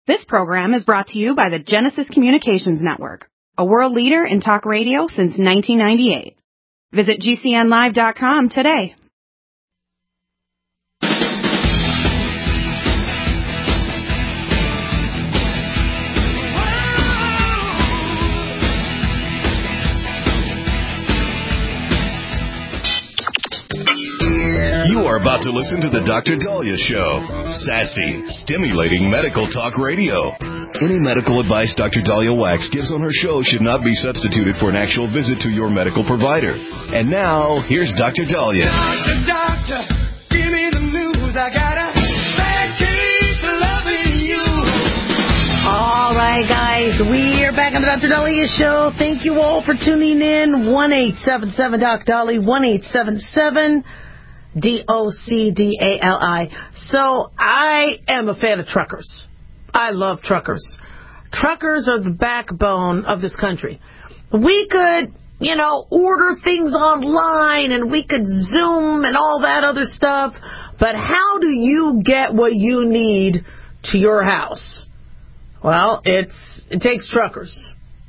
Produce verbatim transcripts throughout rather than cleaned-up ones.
This program is brought to you by the Genesis Communications Network, a world leader in talk radio since nineteen ninety-eight. Visit G C N live dot com today. You are about to listen to the Doctor Daliah Show. Sassy, stimulating medical talk radio. Any medical advice Doctor Daliah Wax gives on her show should not be substituted for an actual visit to your medical provider. And now, here's Doctor Daliah. Doctor, doctor, give me the news. I got a bad case of loving you. All right, guys, we are back on the Doctor Daliah Show. Thank you all for tuning in. one eight seven seven Doc Dolly, one eight seven seven D O C D A L I. So I am a fan of truckers. I love truckers. Truckers are the backbone of this country. We could, you know, order things online and we could Zoom and all that other stuff, but how do you get what you need to your house? Well, it's it takes truckers.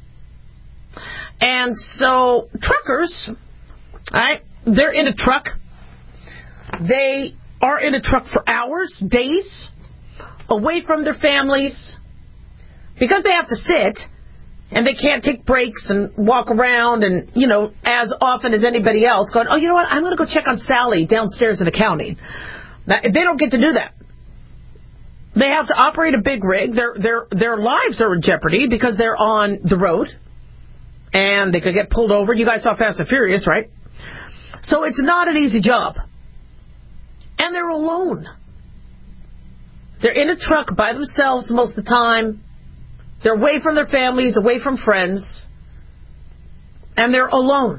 And so truckers, all right, they're in a truck. They are in a truck for hours, days, away from their families, because they have to sit and they can't take breaks and walk around and, you know, as often as anybody else going, oh, you know what, I'm going to go check on Sally downstairs in accounting. Now, they don't get to do that. They have to operate a big rig. Their their their lives are in jeopardy because they're on the road and they could get pulled over. You guys saw Fast and Furious, right? So it's not an easy job. And they're alone. They're in a truck by themselves most of the time. They're away from their families, away from friends. And they're alone.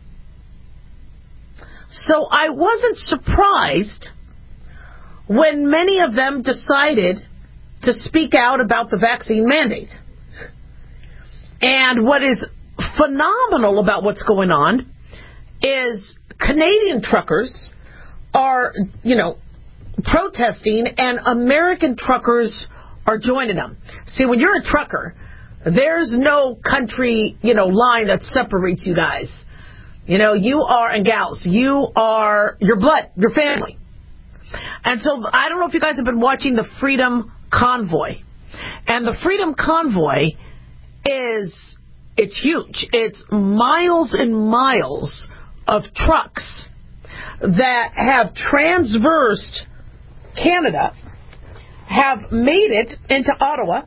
So I wasn't surprised when many of them decided to speak out about the vaccine mandate. And what is phenomenal about what's going on is Canadian truckers are, you know, protesting, and American truckers are joining them. See, when you're a trucker, there's no country, you know, line that separates you guys. You know, you are, and gals, you are your blood, your family. And so I don't know if you guys have been watching the Freedom Convoy. And the Freedom Convoy is, it's huge. It's miles and miles of trucks that have transversed Canada, have made it into Ottawa,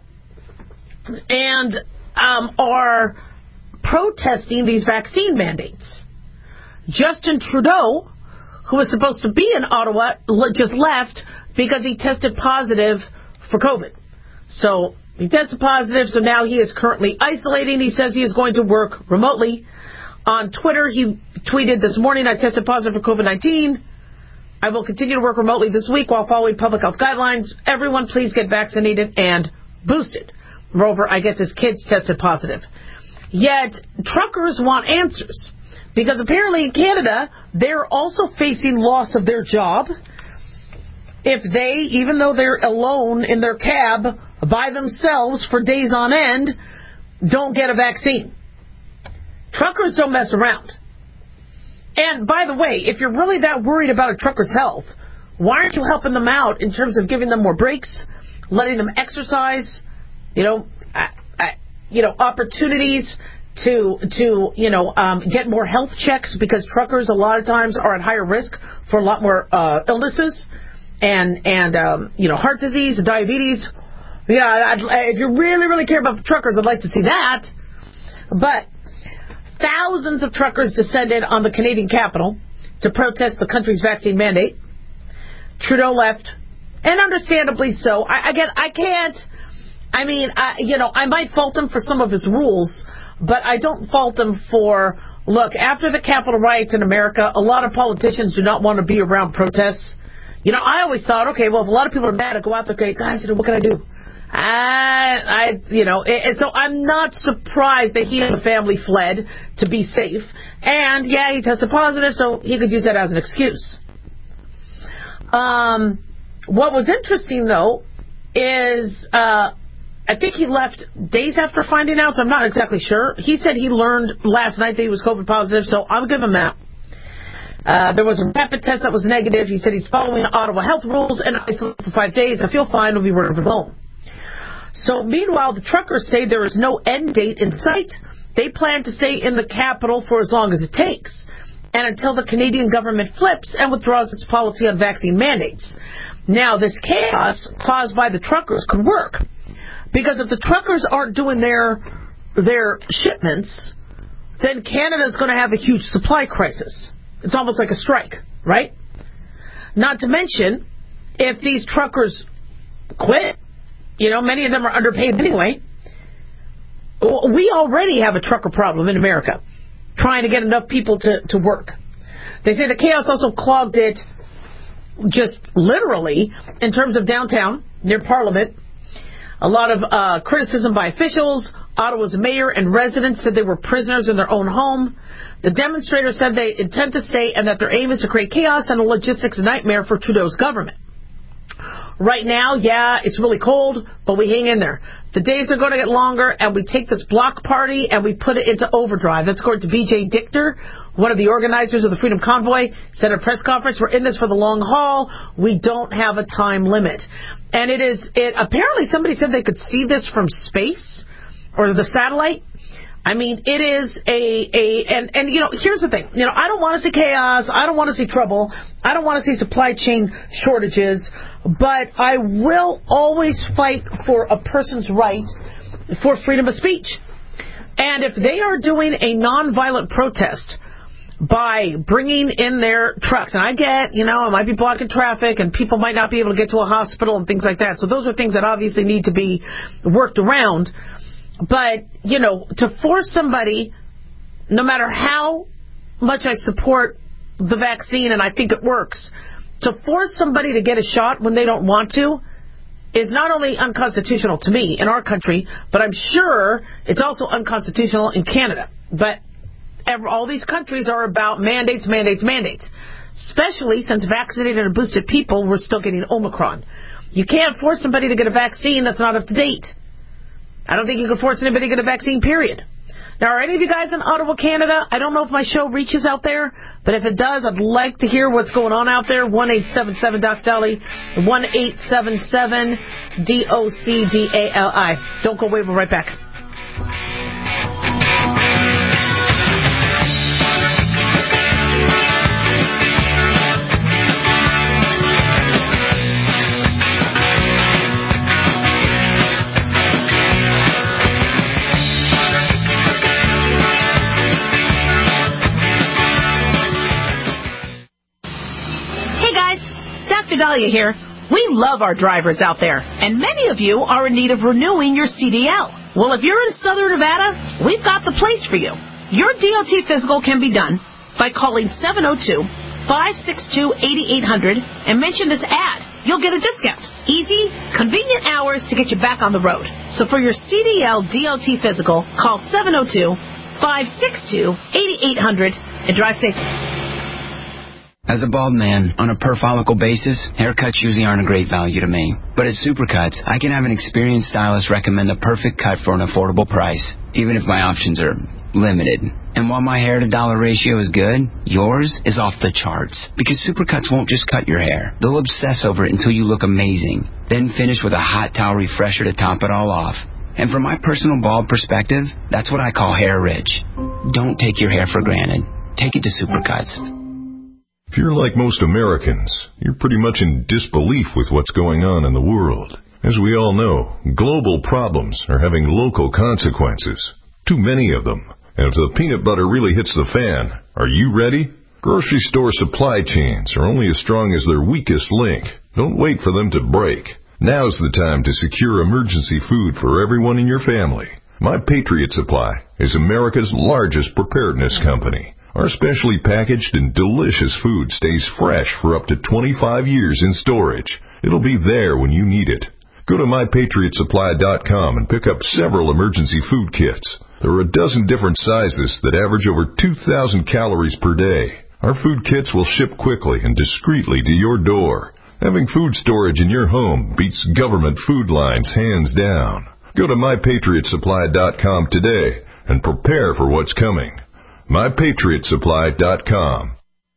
and um, are protesting these vaccine mandates. Justin Trudeau, who was supposed to be in Ottawa, just left because he tested positive for COVID. So he tested positive, so now he is currently isolating. He says he is going to work remotely. On Twitter, he tweeted this morning, I tested positive for COVID nineteen. I will continue to work remotely this week while following public health guidelines. Everyone, please get vaccinated and boosted. Moreover, I guess his kids tested positive. Yet, truckers want answers. Because apparently in Canada, they're also facing loss of their job if they, even though they're alone in their cab by themselves for days on end, don't get a vaccine. Truckers don't mess around. And by the way, if you're really that worried about a trucker's health, why aren't you helping them out in terms of giving them more breaks, letting them exercise, you know, uh, uh, you know, opportunities to to you know um, get more health checks, because truckers a lot of times are at higher risk for a lot more uh, illnesses and and um, you know heart disease and diabetes. Yeah, I'd, if you really really care about the truckers, I'd like to see that, but. Thousands of truckers descended on the Canadian capital to protest the country's vaccine mandate. Trudeau left, and understandably so. I, again, I can't, I mean, I, you know, I might fault him for some of his rules, but I don't fault him for, look, after the Capitol riots in America, a lot of politicians do not want to be around protests. You know, I always thought, okay, well, if a lot of people are mad, I go out there, okay, guys, you know, what can I do? I, I, you know, and so I'm not surprised that he and the family fled to be safe. And yeah, he tested positive, so he could use that as an excuse. Um, what was interesting though is uh, I think he left days after finding out, so I'm not exactly sure. He said he learned last night that he was COVID positive, so I'll give him that. Uh, there was a rapid test that was negative. He said he's following Ottawa health rules and isolated for five days. I feel fine. We'll be working from home. So meanwhile, the truckers say there is no end date in sight. They plan to stay in the capital for as long as it takes, and until the Canadian government flips and withdraws its policy on vaccine mandates. Now, this chaos caused by the truckers could work, because if the truckers aren't doing their their shipments, then Canada's going to have a huge supply crisis. It's almost like a strike, right? Not to mention, if these truckers quit, you know, many of them are underpaid anyway. We already have a trucker problem in America, trying to get enough people to, to work. They say the chaos also clogged it just literally in terms of downtown, near Parliament. A lot of uh, criticism by officials. Ottawa's mayor and residents said they were prisoners in their own home. The demonstrators said they intend to stay and that their aim is to create chaos and a logistics nightmare for Trudeau's government. Right now, yeah, it's really cold, but we hang in there. The days are going to get longer, and we take this block party and we put it into overdrive. That's according to B J Dichter, one of the organizers of the Freedom Convoy, said at a press conference, we're in this for the long haul. We don't have a time limit. And it is, it apparently somebody said they could see this from space or the satellite. I mean, it is a, a and, and, you know, here's the thing. You know, I don't want to see chaos. I don't want to see trouble. I don't want to see supply chain shortages. But I will always fight for a person's right for freedom of speech. And if they are doing a nonviolent protest by bringing in their trucks, and I get, you know, it might be blocking traffic and people might not be able to get to a hospital and things like that. So those are things that obviously need to be worked around. But, you know, to force somebody, no matter how much I support the vaccine and I think it works, to force somebody to get a shot when they don't want to is not only unconstitutional to me in our country, but I'm sure it's also unconstitutional in Canada. But all these countries are about mandates, mandates, mandates, especially since vaccinated and boosted people were still getting Omicron. You can't force somebody to get a vaccine that's not up to date. I don't think you can force anybody to get a vaccine, period. Now, are any of you guys in Ottawa, Canada? I don't know if my show reaches out there, but if it does, I'd like to hear what's going on out there. one eight seven seven Doc Dali, one eight seven seven D O C D A L I. Don't go away, we'll be right back. Doctor Dahlia here. We love our drivers out there, and many of you are in need of renewing your C D L. Well, if you're in Southern Nevada, we've got the place for you. Your D O T physical can be done by calling seven oh two, five six two, eight eight hundred and mention this ad. You'll get a discount. Easy, convenient hours to get you back on the road. So for your C D L D O T physical, call seven oh two, five six two, eight eight hundred and drive safe. As a bald man, on a per-follicle basis, haircuts usually aren't a great value to me. But at Supercuts, I can have an experienced stylist recommend the perfect cut for an affordable price, even if my options are limited. And while my hair-to-dollar ratio is good, yours is off the charts. Because Supercuts won't just cut your hair. They'll obsess over it until you look amazing. Then finish with a hot towel refresher to top it all off. And from my personal bald perspective, that's what I call hair rich. Don't take your hair for granted. Take it to Supercuts. If you're like most Americans, you're pretty much in disbelief with what's going on in the world. As we all know, global problems are having local consequences. Too many of them. And if the peanut butter really hits the fan, are you ready? Grocery store supply chains are only as strong as their weakest link. Don't wait for them to break. Now's the time to secure emergency food for everyone in your family. My Patriot Supply is America's largest preparedness company. Our specially packaged and delicious food stays fresh for up to twenty-five years in storage. It'll be there when you need it. Go to my patriot supply dot com and pick up several emergency food kits. There are a dozen different sizes that average over two thousand calories per day. Our food kits will ship quickly and discreetly to your door. Having food storage in your home beats government food lines hands down. Go to my patriot supply dot com today and prepare for what's coming. my patriot supply dot com.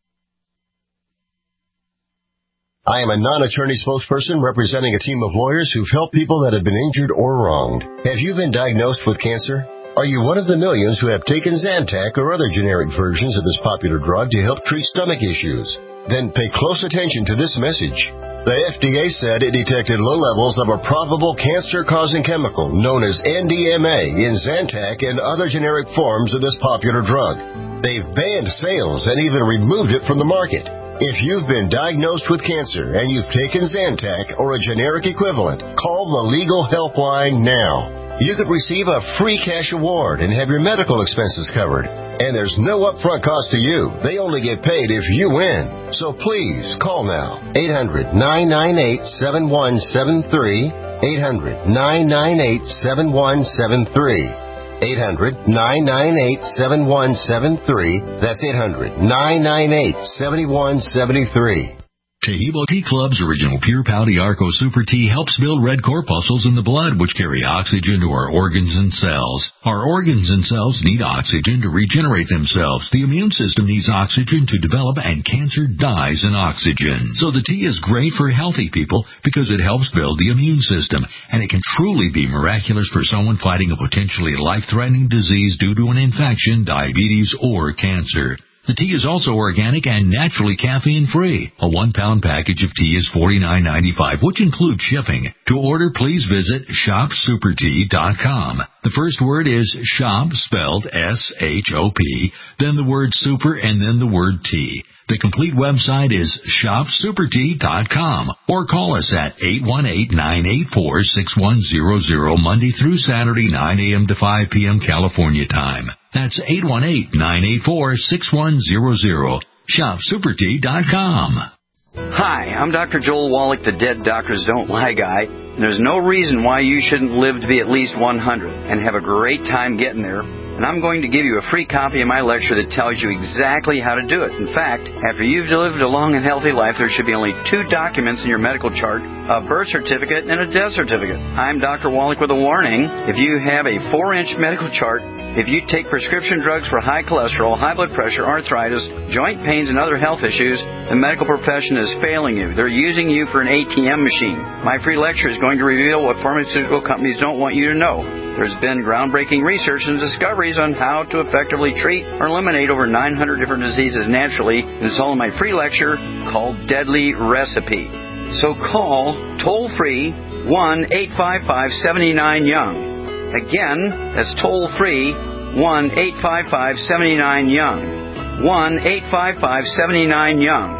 I am a non-attorney spokesperson representing a team of lawyers who've helped people that have been injured or wronged. Have you been diagnosed with cancer? Are you one of the millions who have taken Zantac or other generic versions of this popular drug to help treat stomach issues? Then pay close attention to this message. The F D A said it detected low levels of a probable cancer-causing chemical known as N D M A in Zantac and other generic forms of this popular drug. They've banned sales and even removed it from the market. If you've been diagnosed with cancer and you've taken Zantac or a generic equivalent, call the Legal Helpline now. You could receive a free cash award and have your medical expenses covered. And there's no upfront cost to you. They only get paid if you win. So please, call now. eight hundred, nine nine eight, seven one seven three. eight hundred, nine nine eight, seven one seven three. eight hundred, nine nine eight, seven one seven three. That's eight hundred, nine nine eight, seven one seven three. Taheebo Tea Club's original Pure Pouty Arco Super Tea helps build red corpuscles in the blood, which carry oxygen to our organs and cells. Our organs and cells need oxygen to regenerate themselves. The immune system needs oxygen to develop, and cancer dies in oxygen. So the tea is great for healthy people because it helps build the immune system, and it can truly be miraculous for someone fighting a potentially life-threatening disease due to an infection, diabetes, or cancer. The tea is also organic and naturally caffeine-free. A one-pound package of tea is forty-nine ninety-five, which includes shipping. To order, please visit shop super tea dot com. The first word is shop, spelled S H O P, then the word super, and then the word tea. The complete website is shop super tea dot com, or call us at eight one eight, nine eight four, six one zero zero Monday through Saturday, nine a.m. to five p.m. California time. That's eight one eight, nine eight four, six one zero zero. shop super tea dot com. Hi, I'm Doctor Joel Wallach, the Dead Doctors Don't Lie guy. And there's no reason why you shouldn't live to be at least one hundred and have a great time getting there. And I'm going to give you a free copy of my lecture that tells you exactly how to do it. In fact, after you've lived a long and healthy life, there should be only two documents in your medical chart, a birth certificate and a death certificate. I'm Doctor Wallach with a warning. If you have a four-inch medical chart, if you take prescription drugs for high cholesterol, high blood pressure, arthritis, joint pains, and other health issues, the medical profession is failing you. They're using you for an A T M machine. My free lecture is going to reveal what pharmaceutical companies don't want you to know. There's been groundbreaking research and discoveries on how to effectively treat or eliminate over nine hundred different diseases naturally, and it's all in my free lecture called Deadly Recipe. So call toll-free one eight five five, seven nine, young. Again, that's toll-free one eight five five, seven nine, young. one eight five five, seven nine, young.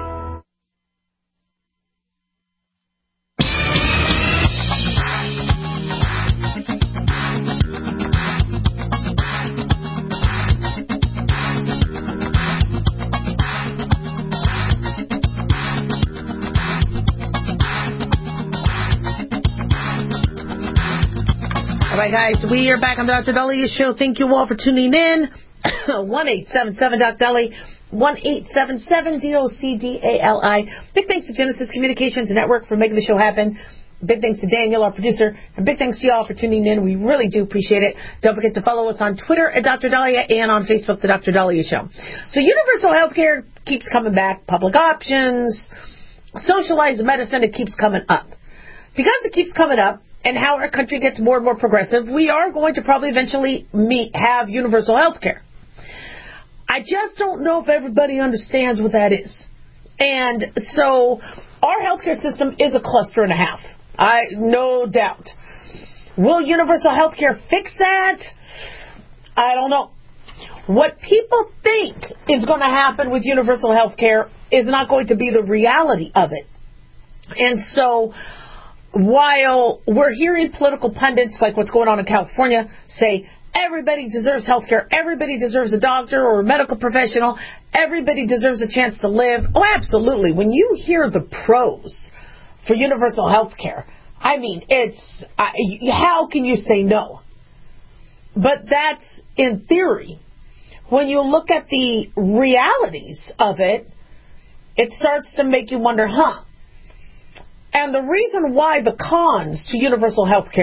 All right, guys, we are back on the Doctor Dahlia Show. Thank you all for tuning in. one eight seven seven Doc Dali, one eight seven seven D O C D A L I. Big thanks to Genesis Communications Network for making the show happen. Big thanks to Daniel, our producer. And big thanks to you all for tuning in. We really do appreciate it. Don't forget to follow us on Twitter at Doctor Dahlia and on Facebook, The Doctor Dahlia Show. So universal health care keeps coming back. Public options, socialized medicine, it keeps coming up. Because it keeps coming up, and how our country gets more and more progressive, we are going to probably eventually meet, have universal health care. I just don't know if everybody understands what that is. And so our healthcare system is a cluster and a half. I no doubt. Will universal health care fix that? I don't know. What people think is going to happen with universal health care is not going to be the reality of it. And so while we're hearing political pundits like what's going on in California say everybody deserves health care, everybody deserves a doctor or a medical professional, everybody deserves a chance to live. Oh, absolutely. When you hear the pros for universal health care, I mean, it's, I, how can you say no? But that's in theory. When you look at the realities of it, it starts to make you wonder, huh? And the reason why the cons to universal health care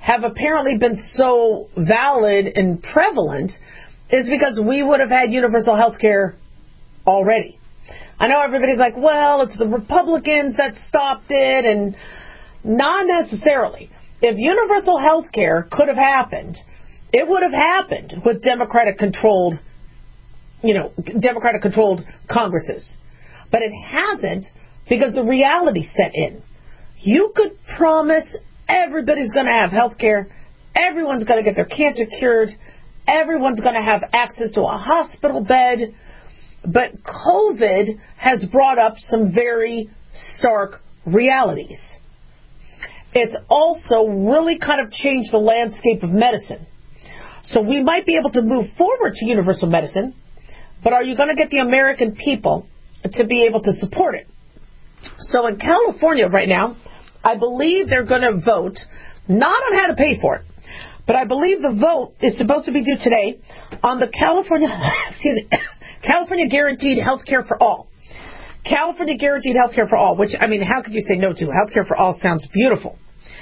have apparently been so valid and prevalent is because we would have had universal health care already. I know everybody's like, well, it's the Republicans that stopped it, and not necessarily. If universal health care could have happened, it would have happened with Democratic-controlled, you know, Democratic-controlled Congresses. But it hasn't because the reality set in. You could promise everybody's going to have health care, everyone's going to get their cancer cured, everyone's going to have access to a hospital bed, but COVID has brought up some very stark realities. It's also really kind of changed the landscape of medicine. So we might be able to move forward to universal medicine, but are you going to get the American people to be able to support it? So in California right now, I believe they're going to vote, not on how to pay for it, but I believe the vote is supposed to be due today on the California, excuse me, California Guaranteed Health Care for All. California Guaranteed Health Care for All, which, I mean, how could you say no to? Health Care for All sounds beautiful.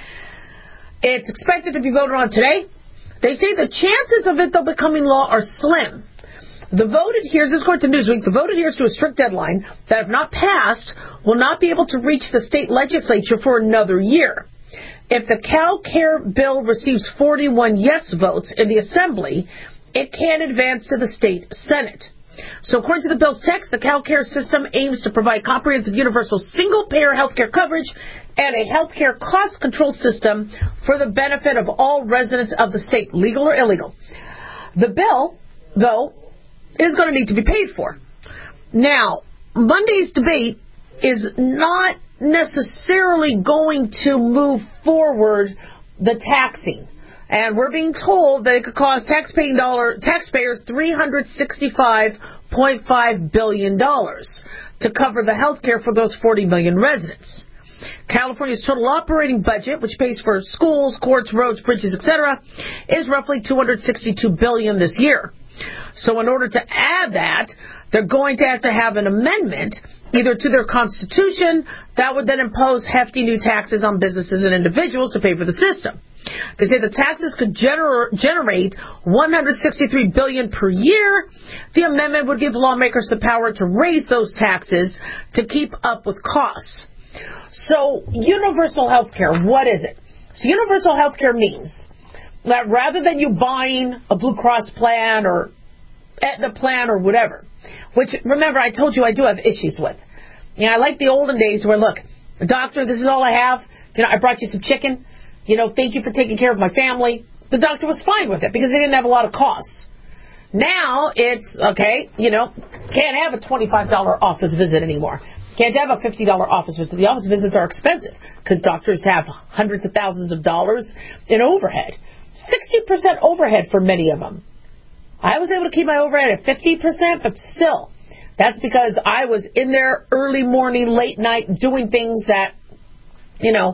It's expected to be voted on today. They say the chances of it, though, becoming law are slim. The vote adheres, this is according to Newsweek, the vote adheres to a strict deadline that, if not passed, will not be able to reach the state legislature for another year. If the CalCare bill receives forty-one yes votes in the Assembly, it can advance to the state Senate. So according to the bill's text, the CalCare system aims to provide comprehensive universal single-payer health care coverage and a health care cost control system for the benefit of all residents of the state, legal or illegal. The bill, though, is going to need to be paid for. Now, Monday's debate is not necessarily going to move forward the taxing. And we're being told that it could cost taxpaying dollar, taxpayers three hundred sixty-five point five billion dollars to cover the health care for those forty million residents. California's total operating budget, which pays for schools, courts, roads, bridges, et cetera, is roughly two hundred sixty-two billion dollars this year. So in order to add that, they're going to have to have an amendment either to their constitution that would then impose hefty new taxes on businesses and individuals to pay for the system. They say the taxes could gener- generate one hundred sixty-three billion dollars per year. The amendment would give lawmakers the power to raise those taxes to keep up with costs. So universal health care, what is it? So universal health care means that rather than you buying a Blue Cross plan or Aetna plan or whatever, which, remember, I told you I do have issues with. You know, I like the olden days where, look, doctor, this is all I have. You know, I brought you some chicken. You know, thank you for taking care of my family. The doctor was fine with it because they didn't have a lot of costs. Now it's, okay, you know, can't have a twenty-five dollars office visit anymore. Can't have a fifty dollars office visit. The office visits are expensive because doctors have hundreds of thousands of dollars in overhead. sixty percent overhead for many of them. I was able to keep my overhead at fifty percent, but still, that's because I was in there early morning, late night, doing things that, you know,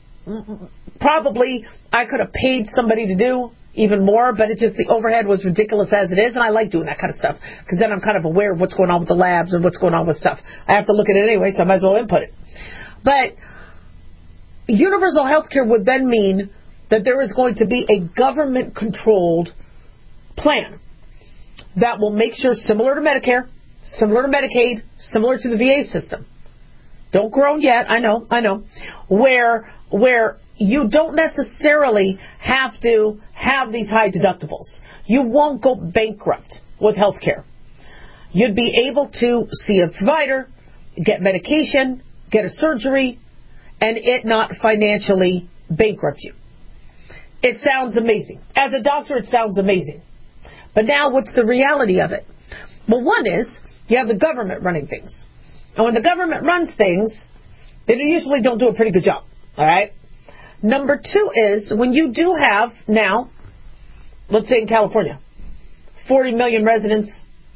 probably I could have paid somebody to do even more, but it just, the overhead was ridiculous as it is, and I like doing that kind of stuff, because then I'm kind of aware of what's going on with the labs and what's going on with stuff. I have to look at it anyway, so I might as well input it. But universal health care would then mean that there is going to be a government-controlled plan that will make sure, similar to Medicare, similar to Medicaid, similar to the V A system. Don't groan yet, I know, I know, where where you don't necessarily have to have these high deductibles. You won't go bankrupt with health care. You'd be able to see a provider, get medication, get a surgery, and it not financially bankrupt you. It sounds amazing. As a doctor, it sounds amazing. But now what's the reality of it? Well, one is you have the government running things. And when the government runs things, they usually don't do a pretty good job. All right? Number two is when you do have now, let's say in California, forty million residents.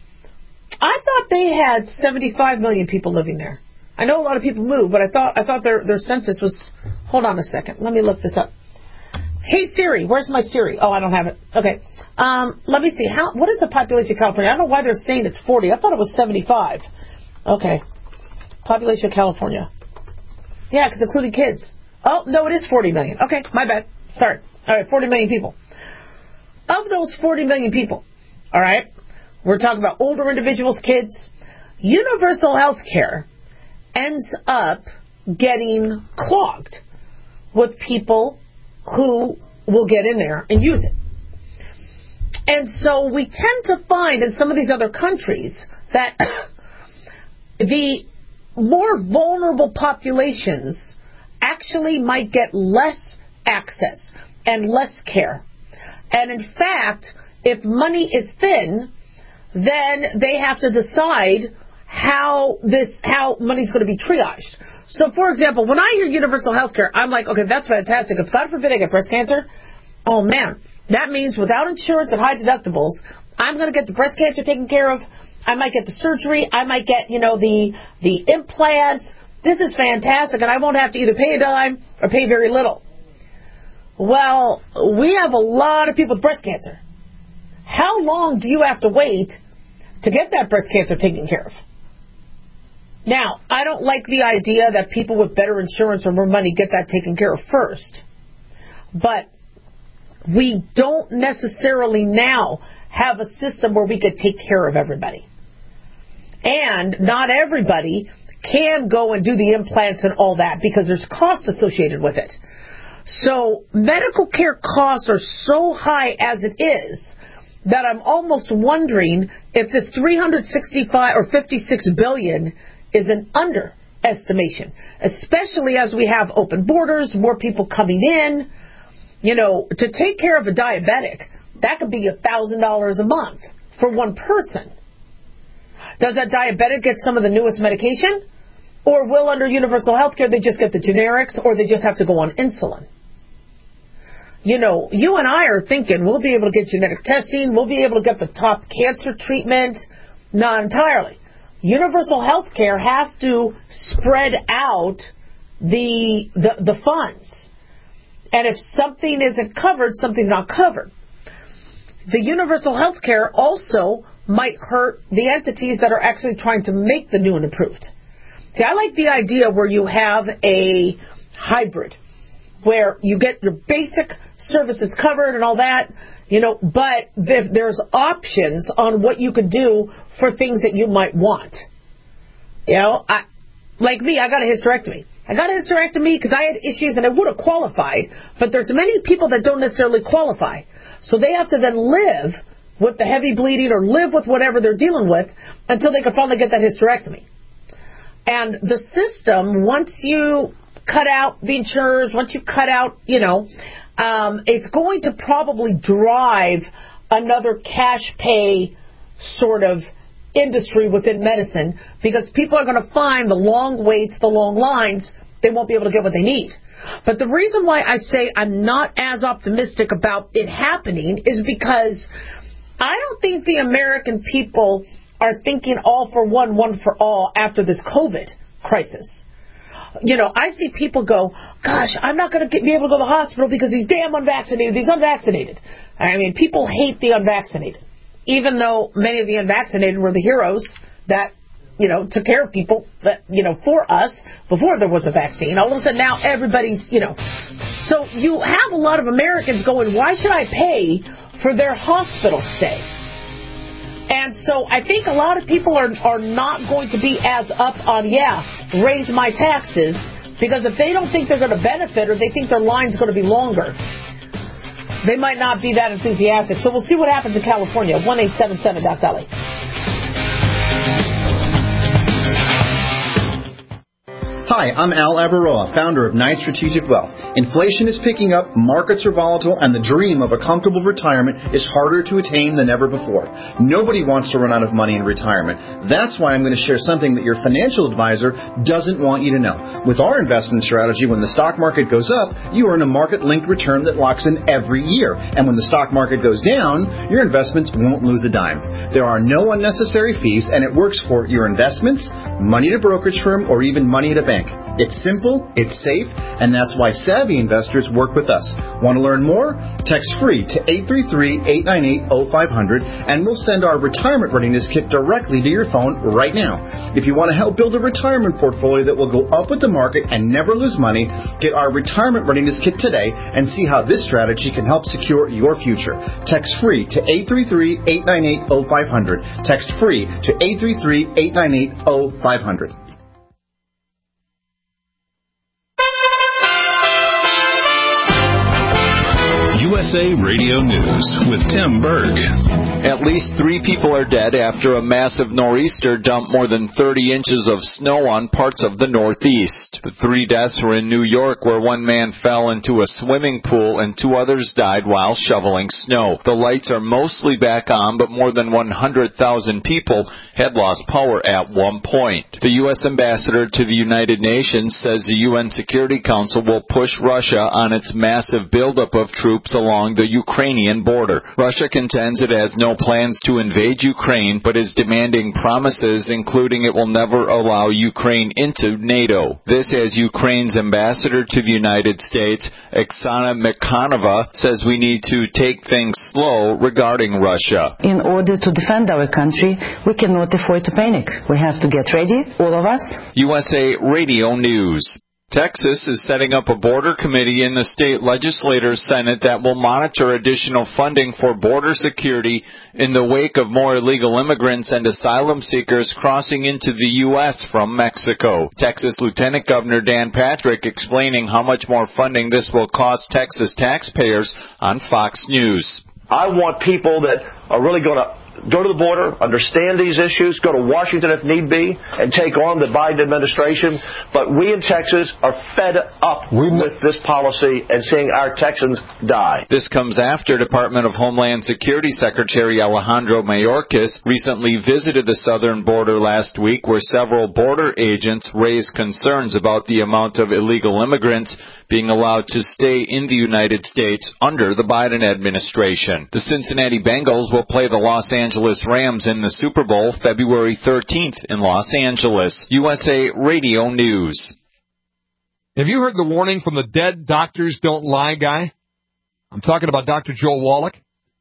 I thought they had seventy-five million people living there. I know a lot of people move, but I thought I thought their, their census was, hold on a second, let me look this up. Hey Siri, where's my Siri? Oh, I don't have it. Okay. Um, let me see. How, what is the population of California? I don't know why they're saying it's forty. I thought it was seventy-five. Okay. Population of California. Yeah, because including kids. Oh, no, it is forty million. Okay, my bad. Sorry. All right, forty million people. Of those forty million people, all right, we're talking about older individuals, kids, universal health care ends up getting clogged with people who will get in there and use it. And so we tend to find in some of these other countries that the more vulnerable populations actually might get less access and less care. And in fact, if money is thin, then they have to decide how this how money's going to be triaged. So, for example, when I hear universal health care, I'm like, okay, that's fantastic. If, God forbid, I get breast cancer, oh, man, that means without insurance and high deductibles, I'm going to get the breast cancer taken care of. I might get the surgery. I might get, you know, the the implants. This is fantastic, and I won't have to either pay a dime or pay very little. Well, we have a lot of people with breast cancer. How long do you have to wait to get that breast cancer taken care of? Now, I don't like the idea that people with better insurance or more money get that taken care of first. But we don't necessarily now have a system where we could take care of everybody. And not everybody can go and do the implants and all that because there's costs associated with it. So medical care costs are so high as it is that I'm almost wondering if this three hundred sixty-five or fifty-six billion is an underestimation, especially as we have open borders, more people coming in. You know, to take care of a diabetic, that could be one thousand dollars a month for one person. Does that diabetic get some of the newest medication? Or will, under universal health care, they just get the generics, or they just have to go on insulin? You know, you and I are thinking we'll be able to get genetic testing, we'll be able to get the top cancer treatment. Not entirely. Universal health care has to spread out the, the the funds. And if something isn't covered, something's not covered. The universal health care also might hurt the entities that are actually trying to make the new and improved. See, I like the idea where you have a hybrid, where you get your basic services covered and all that, you know, but there's options on what you could do for things that you might want. You know, I, like me, I got a hysterectomy. I got a hysterectomy because I had issues and I would have qualified, but there's many people that don't necessarily qualify. So they have to then live with the heavy bleeding or live with whatever they're dealing with until they can finally get that hysterectomy. And the system, once you cut out the insurers, once you cut out, you know, um, it's going to probably drive another cash pay sort of industry within medicine because people are going to find the long waits, the long lines, they won't be able to get what they need. But the reason why I say I'm not as optimistic about it happening is because I don't think the American people are thinking all for one, one for all after this COVID crisis. You know, I see people go, gosh, I'm not going to be able to go to the hospital because he's damn unvaccinated. He's unvaccinated. I mean, people hate the unvaccinated, even though many of the unvaccinated were the heroes that, you know, took care of people, that, you know, for us before there was a vaccine. All of a sudden now everybody's, you know. So you have a lot of Americans going, why should I pay for their hospital stay? And so I think a lot of people are are not going to be as up on, yeah, raise my taxes, because if they don't think they're going to benefit or they think their line's going to be longer, they might not be that enthusiastic. So we'll see what happens in California. one eight seven seven dot S A L Y. Hi, I'm Al Abaroa, founder of Knight Strategic Wealth. Inflation is picking up, markets are volatile, and the dream of a comfortable retirement is harder to attain than ever before. Nobody wants to run out of money in retirement. That's why I'm going to share something that your financial advisor doesn't want you to know. With our investment strategy, when the stock market goes up, you earn a market-linked return that locks in every year. And when the stock market goes down, your investments won't lose a dime. There are no unnecessary fees, and it works for your investments, money at a brokerage firm, or even money at a bank. panic. It's simple, it's safe, and that's why savvy investors work with us. Want to learn more? Text FREE to eight three three, eight nine eight, zero five zero zero and we'll send our retirement readiness kit directly to your phone right now. If you want to help build a retirement portfolio that will go up with the market and never lose money, get our retirement readiness kit today and see how this strategy can help secure your future. Text FREE to eight three three, eight nine eight, zero five zero zero. Text FREE to eight three three, eight nine eight, zero five zero zero. U S A Radio News with Tim Berg. At least three people are dead after a massive nor'easter dumped more than thirty inches of snow on parts of the Northeast. The three deaths were in New York, where one man fell into a swimming pool and two others died while shoveling snow. The lights are mostly back on, but more than one hundred thousand people had lost power at one point. The U S ambassador to the United Nations says the U N Security Council will push Russia on its massive buildup of troops along the Ukrainian border. Russia contends it has no plans to invade Ukraine, but is demanding promises, including it will never allow Ukraine into NATO. This as Ukraine's ambassador to the United States, Oksana Mikhanova, says we need to take things slow regarding Russia. In order to defend our country, we cannot afford to panic. We have to get ready, all of us. U S A Radio News. Texas is setting up a border committee in the state legislature senate that will monitor additional funding for border security in the wake of more illegal immigrants and asylum seekers crossing into the U S from Mexico. Texas Lieutenant Governor Dan Patrick explaining how much more funding this will cost Texas taxpayers on Fox News. I want people that are really going to go to the border, understand these issues, go to Washington if need be, and take on the Biden administration. But we in Texas are fed up with this policy and seeing our Texans die. This comes after Department of Homeland Security Secretary Alejandro Mayorkas recently visited the southern border last week, where several border agents raised concerns about the amount of illegal immigrants being allowed to stay in the United States under the Biden administration. The Cincinnati Bengals will play the Los Angeles Rams in the Super Bowl February thirteenth in Los Angeles. U S A Radio News. Have you heard the warning from the dead doctors don't lie guy? I'm talking about Doctor Joel Wallach.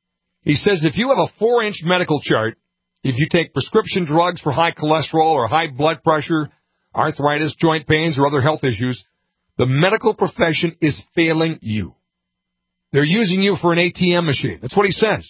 He says if you have a four-inch medical chart, if you take prescription drugs for high cholesterol or high blood pressure, arthritis, joint pains, or other health issues, the medical profession is failing you. They're using you for an A T M machine. That's what he says.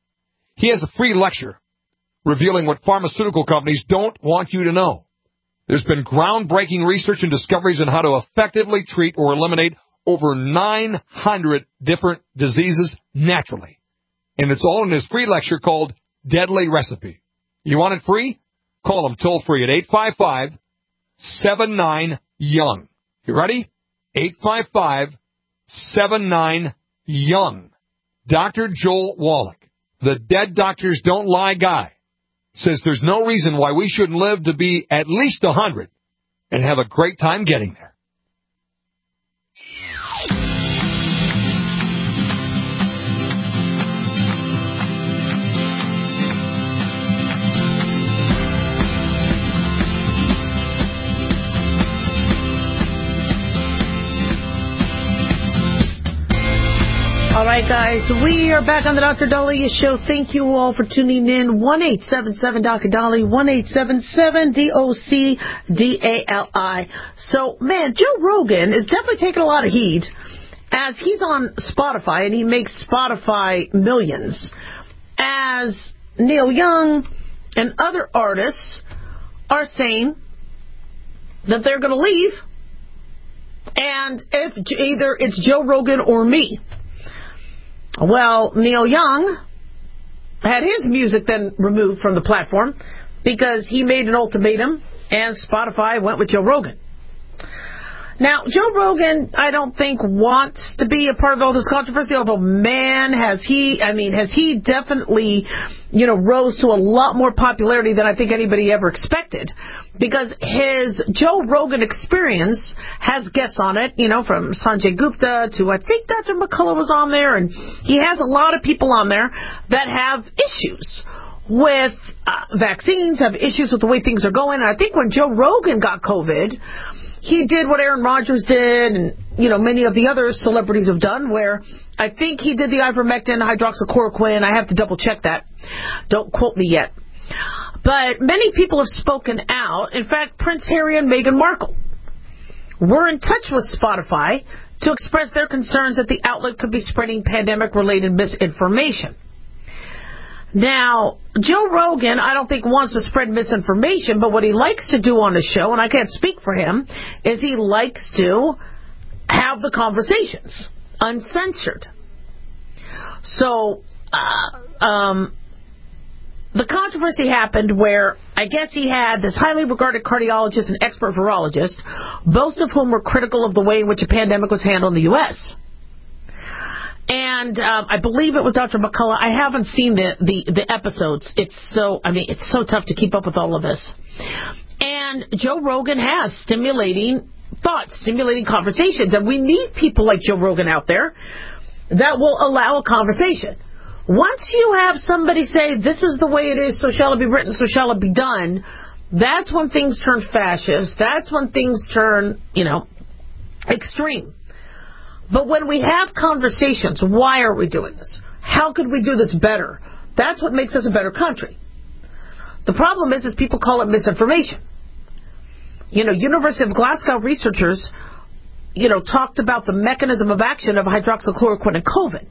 He has a free lecture revealing what pharmaceutical companies don't want you to know. There's been groundbreaking research and discoveries on how to effectively treat or eliminate over nine hundred different diseases naturally. And it's all in his free lecture called Deadly Recipe. You want it free? Call him toll free at eight five five, seven nine, young. You ready? eight five five, seven nine, young. Doctor Joel Wallach, the dead doctors don't lie guy, says there's no reason why we shouldn't live to be at least one hundred and have a great time getting there. All right, guys, we are back on the Doctor Daliah Show. Thank you all for tuning in. one eight seven seven Doctor Dolly, one eight seven seven D O C D A L I. So, man, Joe Rogan is definitely taking a lot of heat as he's on Spotify, and he makes Spotify millions, as Neil Young and other artists are saying that they're going to leave, and if either it's Joe Rogan or me. Well, Neil Young had his music then removed from the platform because he made an ultimatum and Spotify went with Joe Rogan. Now, Joe Rogan, I don't think, wants to be a part of all this controversy, although, man, has he, I mean, has he definitely, you know, rose to a lot more popularity than I think anybody ever expected. Because his Joe Rogan Experience has guests on it, you know, from Sanjay Gupta to, I think Doctor McCullough was on there, and he has a lot of people on there that have issues with uh, vaccines, have issues with the way things are going. And I think when Joe Rogan got COVID, he did what Aaron Rodgers did and, you know, many of the other celebrities have done, where I think he did the ivermectin, hydroxychloroquine. I have to double-check that. Don't quote me yet. But many people have spoken out. In fact, Prince Harry and Meghan Markle were in touch with Spotify to express their concerns that the outlet could be spreading pandemic-related misinformation. Now, Joe Rogan, I don't think wants to spread misinformation, but what he likes to do on the show, and I can't speak for him, is he likes to have the conversations uncensored. So, uh, um, the controversy happened where I guess he had this highly regarded cardiologist and expert virologist, both of whom were critical of the way in which a pandemic was handled in the U S And um, I believe it was Doctor McCullough. I haven't seen the, the, the episodes. It's so, I mean, it's so tough to keep up with all of this. And Joe Rogan has stimulating thoughts, stimulating conversations. And we need people like Joe Rogan out there that will allow a conversation. Once you have somebody say, this is the way it is, so shall it be written, so shall it be done, that's when things turn fascist. That's when things turn, you know, extreme. But when we have conversations, why are we doing this? How could we do this better? That's what makes us a better country. The problem is, is people call it misinformation. You know, University of Glasgow researchers, you know, talked about the mechanism of action of hydroxychloroquine and COVID.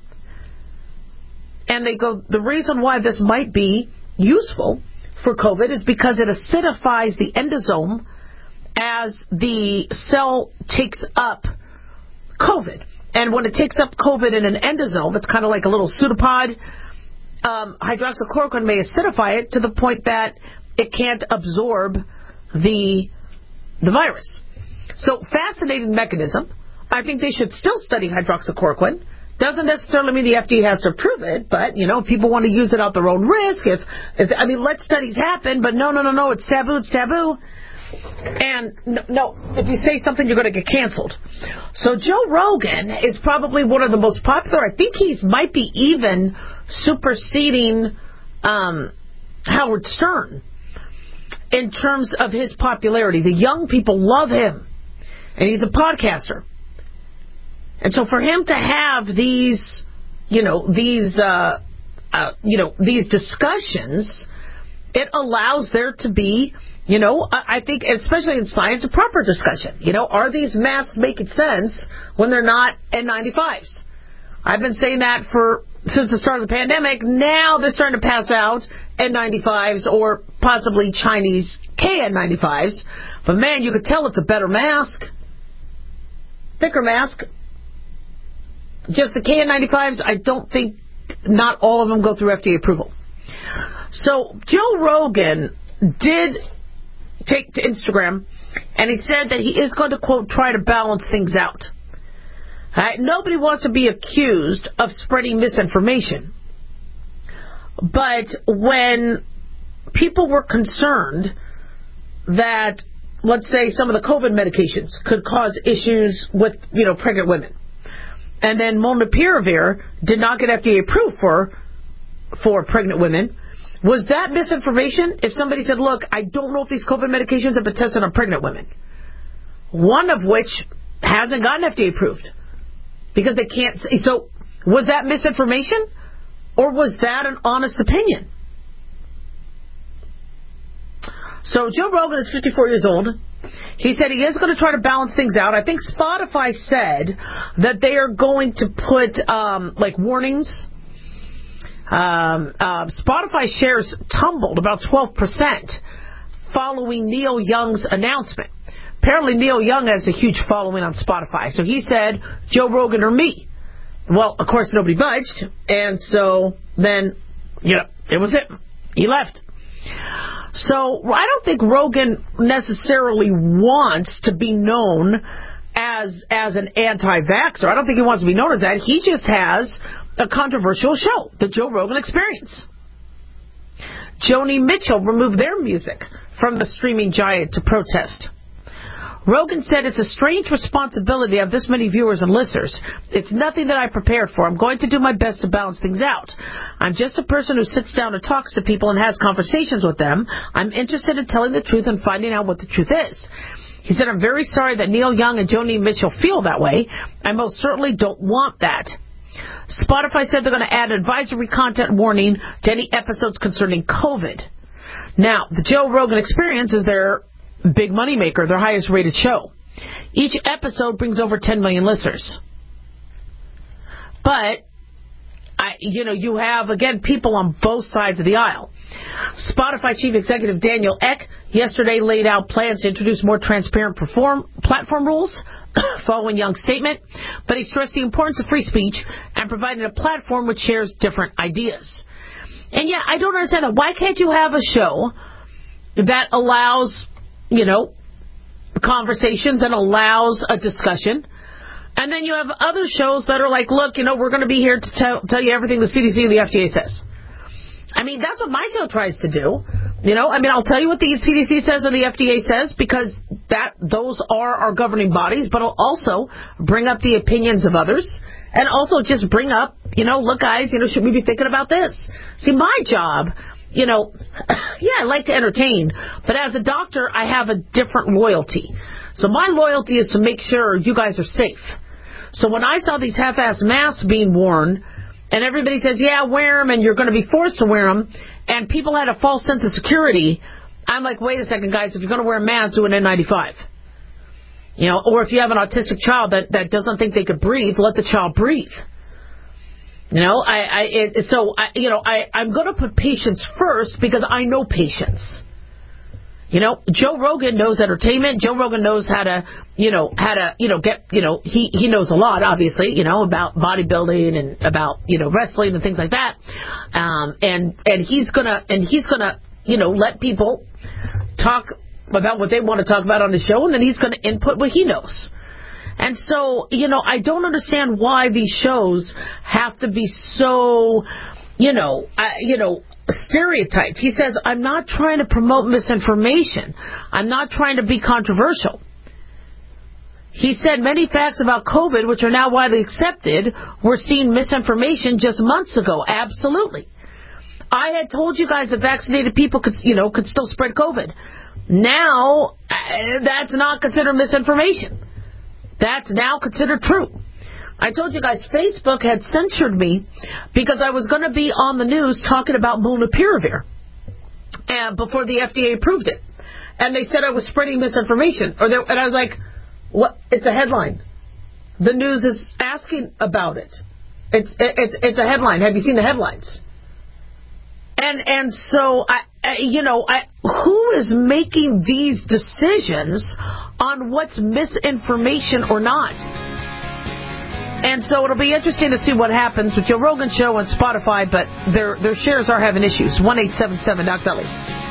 And they go, the reason why this might be useful for COVID is because it acidifies the endosome as the cell takes up COVID. And when it takes up COVID in an endosome, it's kind of like a little pseudopod. Um, hydroxychloroquine may acidify it to the point that it can't absorb the the virus. So, fascinating mechanism. I think they should still study hydroxychloroquine. Doesn't necessarily mean the F D A has to approve it, but, you know, people want to use it at their own risk. If, if I mean, let studies happen, but no, no, no, no, it's taboo, it's taboo. And, no, no, if you say something, you're going to get canceled. So Joe Rogan is probably one of the most popular. I think he might be even superseding um, Howard Stern in terms of his popularity. The young people love him, and he's a podcaster. And so for him to have these, you know, these, uh, uh, you know, these discussions, it allows there to be, you know, I think, especially in science, a proper discussion. You know, are these masks making sense when they're not N ninety-fives? I've been saying that for since the start of the pandemic. Now they're starting to pass out N ninety-fives or possibly Chinese K N ninety-fives. But, man, you could tell it's a better mask. Thicker mask. Just the K N ninety-fives, I don't think, not all of them go through F D A approval. So Joe Rogan did take to Instagram, and he said that he is going to, quote, try to balance things out. Right? Nobody wants to be accused of spreading misinformation. But when people were concerned that, let's say, some of the COVID medications could cause issues with, you know, pregnant women, and then molnupiravir did not get F D A approved for for pregnant women, was that misinformation? If somebody said, look, I don't know if these COVID medications have been tested on pregnant women, one of which hasn't gotten F D A approved because they can't. So was that misinformation, or was that an honest opinion? So Joe Rogan is fifty-four years old. He said he is going to try to balance things out. I think Spotify said that they are going to put, um, like, warnings. Um, uh, Spotify shares tumbled about twelve percent following Neil Young's announcement. Apparently Neil Young has a huge following on Spotify. So he said, Joe Rogan or me. Well, of course, nobody budged. And so then, you know, it was it. He left. So I don't think Rogan necessarily wants to be known as as an anti-vaxxer. I don't think he wants to be known as that. He just has a controversial show, the Joe Rogan Experience. Joni Mitchell removed their music from the streaming giant to protest. Rogan said, it's a strange responsibility to have this many viewers and listeners. It's nothing that I prepared for. I'm going to do my best to balance things out. I'm just a person who sits down and talks to people and has conversations with them. I'm interested in telling the truth and finding out what the truth is. He said, I'm very sorry that Neil Young and Joni Mitchell feel that way. I most certainly don't want that. Spotify said they're going to add advisory content warning to any episodes concerning COVID. Now, the Joe Rogan Experience is their big moneymaker, their highest rated show. Each episode brings over ten million listeners. But, I, you know, you have, again, people on both sides of the aisle. Spotify Chief Executive Daniel Ek yesterday laid out plans to introduce more transparent perform, platform rules following Young's statement, but he stressed the importance of free speech and provided a platform which shares different ideas. And yeah, I don't understand that. Why can't you have a show that allows, you know, conversations and allows a discussion, and then you have other shows that are like, look, you know, we're going to be here to tell, tell you everything the C D C and the F D A says. I mean, that's what my show tries to do. You know, I mean, I'll tell you what the C D C says or the F D A says because that those are our governing bodies, but I'll also bring up the opinions of others and also just bring up, you know, look, guys, you know, should we be thinking about this? See, my job, you know, yeah, I like to entertain, but as a doctor, I have a different loyalty. So my loyalty is to make sure you guys are safe. So when I saw these half-assed masks being worn, and everybody says, yeah, wear them, and you're going to be forced to wear them, and people had a false sense of security, I'm like, wait a second, guys, if you're going to wear a mask, do an N ninety-five. You know, or if you have an autistic child that, that doesn't think they could breathe, let the child breathe. You know, I, I it, so, I, you know, I, I'm going to put patients first because I know patients. You know, Joe Rogan knows entertainment. Joe Rogan knows how to, you know, how to, you know, get, you know, he, he knows a lot, obviously, you know, about bodybuilding and about, you know, wrestling and things like that. Um, and, and he's gonna, and he's gonna, you know, let people talk about what they want to talk about on the show, and then he's gonna input what he knows. And so, you know, I don't understand why these shows have to be so, you know, uh, you know, stereotyped. He says, I'm not trying to promote misinformation. I'm not trying to be controversial. He said many facts about COVID, which are now widely accepted, were seen misinformation just months ago. Absolutely. I had told you guys that vaccinated people could, you know, could still spread COVID. Now, uh, that's not considered misinformation. That's now considered true. I told you guys Facebook had censored me because I was going to be on the news talking about Molnupiravir and before the F D A approved it. And they said I was spreading misinformation. Or they, and I was like, what? It's a headline. The news is asking about it. It's it's it's a headline. Have you seen the headlines? And and so, I, I you know, I, who is making these decisions on what's misinformation or not? And so it'll be interesting to see what happens with Joe Rogan's show on Spotify, but their their shares are having issues. one eight seven seven Doc Dudley.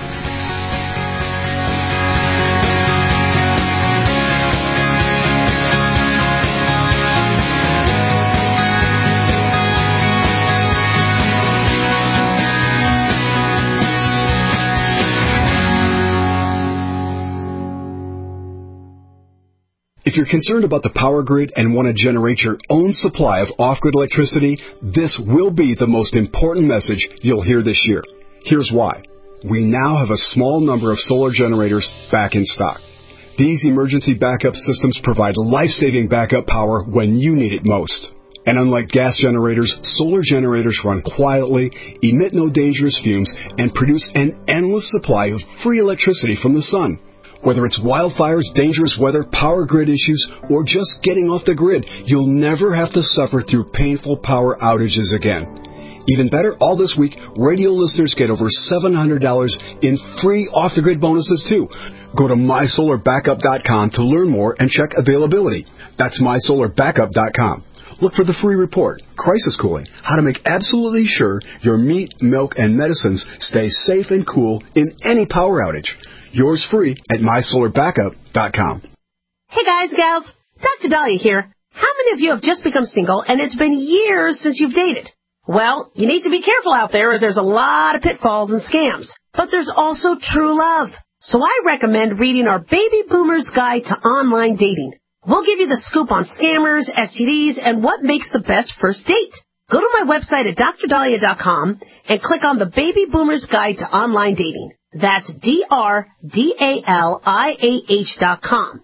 If you're concerned about the power grid and want to generate your own supply of off-grid electricity, this will be the most important message you'll hear this year. Here's why. We now have a small number of solar generators back in stock. These emergency backup systems provide life-saving backup power when you need it most. And unlike gas generators, solar generators run quietly, emit no dangerous fumes, and produce an endless supply of free electricity from the sun. Whether it's wildfires, dangerous weather, power grid issues, or just getting off the grid, you'll never have to suffer through painful power outages again. Even better, all this week, radio listeners get over seven hundred dollars in free off-the-grid bonuses, too. Go to my solar backup dot com to learn more and check availability. That's my solar backup dot com. Look for the free report, Crisis Cooling, how to make absolutely sure your meat, milk, and medicines stay safe and cool in any power outage. Yours free at my solar backup dot com. Hey guys, gals, Doctor Dahlia here. How many of you have just become single and it's been years since you've dated? Well, you need to be careful out there as there's a lot of pitfalls and scams. But there's also true love. So I recommend reading our Baby Boomer's Guide to Online Dating. We'll give you the scoop on scammers, S T Ds, and what makes the best first date. Go to my website at dr dahlia dot com and click on the Baby Boomer's Guide to Online Dating. That's D R D A L I A H dot com.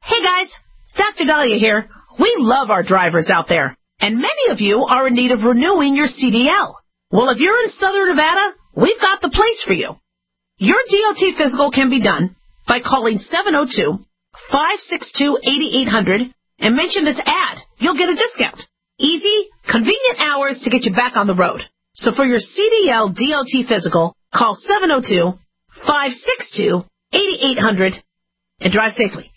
Hey guys, Doctor Dahlia here. We love our drivers out there, and many of you are in need of renewing your C D L. Well, if you're in Southern Nevada, we've got the place for you. Your D O T physical can be done by calling seven oh two, five six two, eight eight hundred and mention this ad. You'll get a discount. Easy, convenient hours to get you back on the road. So for your C D L D O T physical, call seven oh two, five six two, eight eight hundred and drive safely.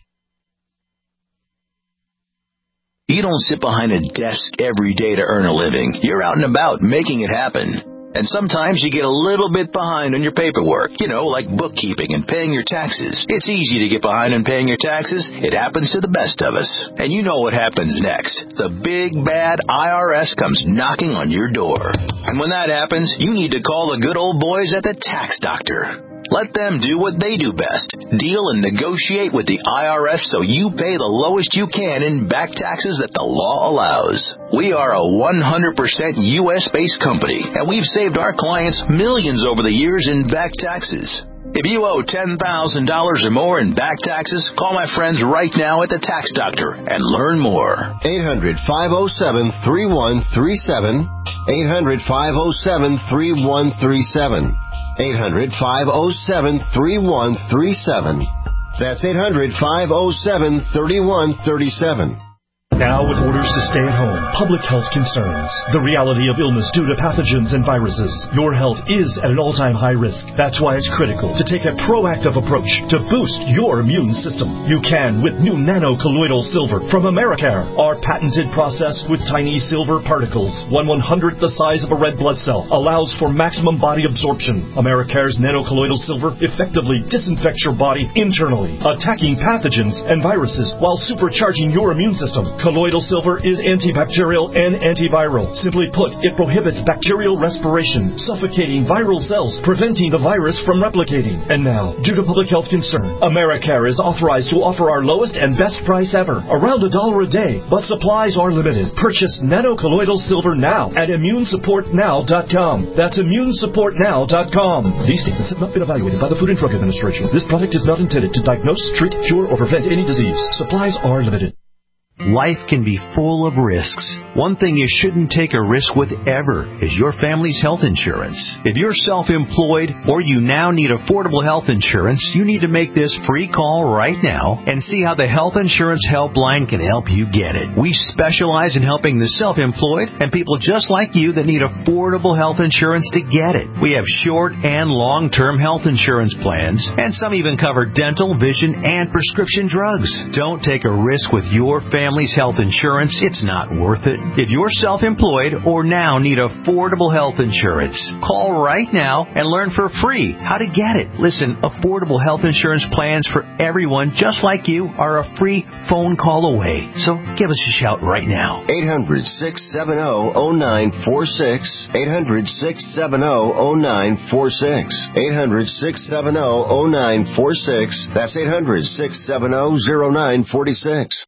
You don't sit behind a desk every day to earn a living. You're out and about making it happen. And sometimes you get a little bit behind on your paperwork, you know, like bookkeeping and paying your taxes. It's easy to get behind on paying your taxes. It happens to the best of us. And you know what happens next. The big, bad I R S comes knocking on your door. And when that happens, you need to call the good old boys at the Tax Doctor. Let them do what they do best. Deal and negotiate with the I R S so you pay the lowest you can in back taxes that the law allows. We are a one hundred percent U S-based company, and we've saved our clients millions over the years in back taxes. If you owe ten thousand dollars or more in back taxes, call my friends right now at the Tax Doctor and learn more. eight hundred, five oh seven, three one three seven. eight hundred, five oh seven, three one three seven. eight hundred, five oh seven, three one three seven. That's eight hundred, five oh seven, three one three seven. Now with orders to stay at home, public health concerns, the reality of illness due to pathogens and viruses, your health is at an all-time high risk. That's why it's critical to take a proactive approach to boost your immune system. You can with new nano-colloidal silver from Americare. Our patented process with tiny silver particles, one one-hundredth the size of a red blood cell, allows for maximum body absorption. Americare's nano-colloidal silver effectively disinfects your body internally, attacking pathogens and viruses while supercharging your immune system. Colloidal silver is antibacterial and antiviral. Simply put, it prohibits bacterial respiration, suffocating viral cells, preventing the virus from replicating. And now, due to public health concern, Americare is authorized to offer our lowest and best price ever, around a dollar a day, but supplies are limited. Purchase nano-colloidal silver now at immune support now dot com. That's immune support now dot com. These statements have not been evaluated by the Food and Drug Administration. This product is not intended to diagnose, treat, cure, or prevent any disease. Supplies are limited. Life can be full of risks. One thing you shouldn't take a risk with ever is your family's health insurance. If you're self-employed or you now need affordable health insurance, you need to make this free call right now and see how the Health Insurance Helpline can help you get it. We specialize in helping the self-employed and people just like you that need affordable health insurance to get it. We have short and long-term health insurance plans, and some even cover dental, vision, and prescription drugs. Don't take a risk with your family. Family's health insurance, it's not worth it. If you're self-employed or now need affordable health insurance, call right now and learn for free how to get it. Listen, affordable health insurance plans for everyone just like you are a free phone call away. So give us a shout right now. eight hundred, six seven zero, zero nine four six. eight hundred, six seven zero, zero nine four six. eight hundred, six seven zero, zero nine four six. That's eight hundred, six seven zero, zero nine four six.